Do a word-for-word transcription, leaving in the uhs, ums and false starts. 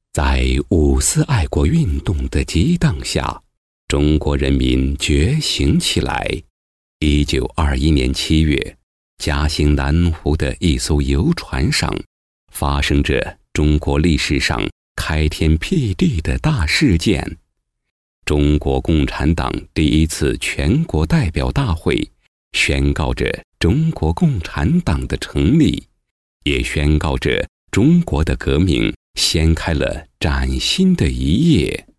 在五四爱国运动的激荡下，中国人民觉醒起来。一九二一年七月，嘉兴南湖的一艘游船上，发生着中国历史上开天辟地的大事件。中国共产党第一次全国代表大会宣告着中国共产党的成立，也宣告着中国的革命掀开了崭新的一页。